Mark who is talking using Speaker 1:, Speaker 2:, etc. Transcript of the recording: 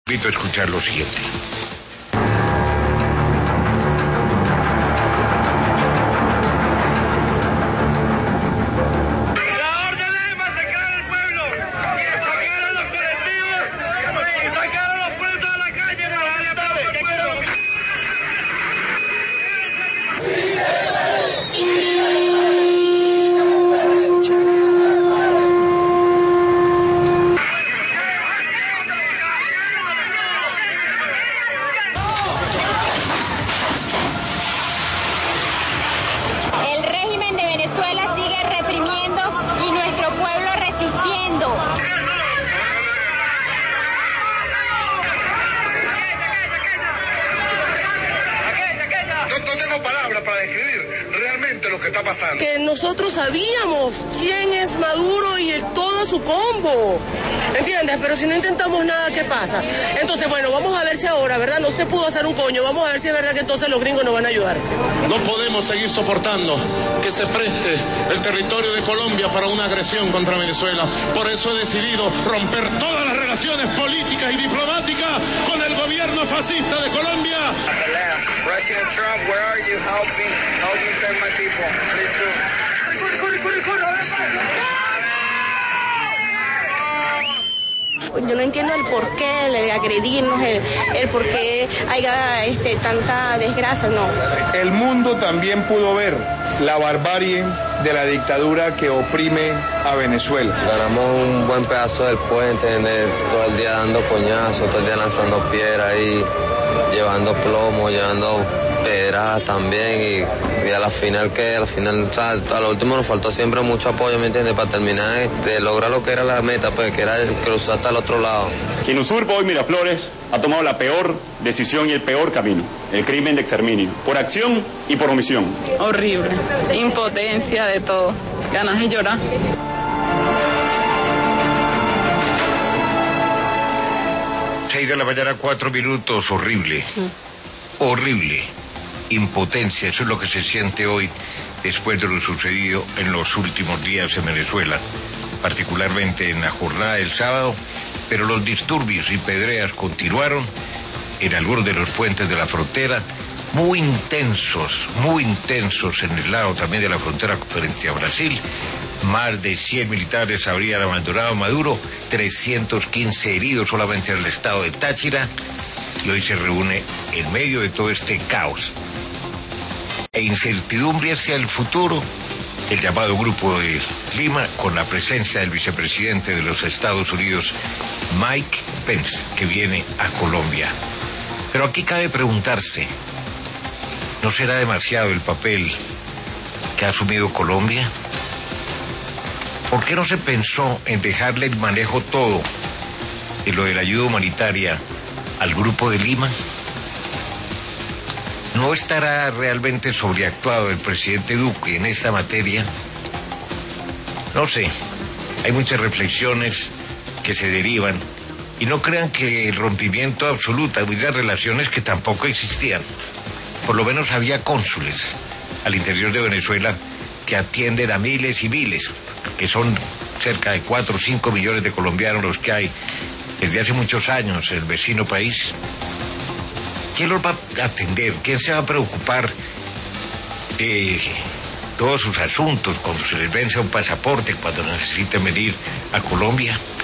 Speaker 1: Invito a escuchar lo siguiente.
Speaker 2: Que nosotros sabíamos quién es Maduro y todo su combo, ¿entiendes? Pero si no intentamos nada, ¿qué pasa? Entonces, bueno, vamos a ver si ahora, ¿verdad? No se pudo hacer un coño, vamos a ver si es verdad que entonces los gringos nos van a ayudar.
Speaker 3: No podemos seguir soportando que se preste el territorio de Colombia para una agresión contra Venezuela. Por eso he decidido romper todas las relaciones políticas y diplomáticas con el gobierno fascista de Colombia.
Speaker 4: President Trump, where are you? Help me save my people. Please do.
Speaker 5: Yo no entiendo el por qué el agredirnos, el por qué haya tanta desgracia, no.
Speaker 6: El mundo también pudo ver la barbarie de la dictadura que oprime a Venezuela.
Speaker 7: Ganamos un buen pedazo del puente, todo el día dando coñazos, todo el día lanzando piedras ahí, llevando plomo, llevando pedradas también y a la final, o sea, a lo último nos faltó siempre mucho apoyo, ¿me entiendes? Para terminar de lograr lo que era la meta, pues que era cruzar hasta el otro lado.
Speaker 8: Quien usurpa hoy Miraflores ha tomado la peor decisión y el peor camino, el crimen de exterminio, por acción y por omisión.
Speaker 9: Horrible, impotencia de todo, ganas de llorar.
Speaker 1: 6 de la mañana, 4 minutos, horrible, horrible, impotencia, eso es lo que se siente hoy después de lo sucedido en los últimos días en Venezuela, particularmente en la jornada del sábado, pero los disturbios y pedreas continuaron en algunos de los puentes de la frontera, muy intensos en el lado también de la frontera frente a Brasil. Más de 100 militares habrían abandonado Maduro, 315 heridos solamente en el estado de Táchira, y hoy se reúne en medio de todo este caos e incertidumbre hacia el futuro el llamado Grupo de Lima, con la presencia del vicepresidente de los Estados Unidos, Mike Pence, que viene a Colombia. Pero aquí cabe preguntarse, ¿no será demasiado el papel que ha asumido Colombia? ¿Por qué no se pensó en dejarle el manejo todo de lo de la ayuda humanitaria al Grupo de Lima? ¿No estará realmente sobreactuado el presidente Duque en esta materia? No sé, hay muchas reflexiones que se derivan, y no crean que el rompimiento absoluto de las relaciones que tampoco existían. Por lo menos había cónsules al interior de Venezuela que atienden a miles y miles, que son cerca de 4 o 5 millones de colombianos los que hay desde hace muchos años en el vecino país. ¿Quién los va a atender? ¿Quién se va a preocupar de todos sus asuntos cuando se les vence un pasaporte, cuando necesiten venir a Colombia?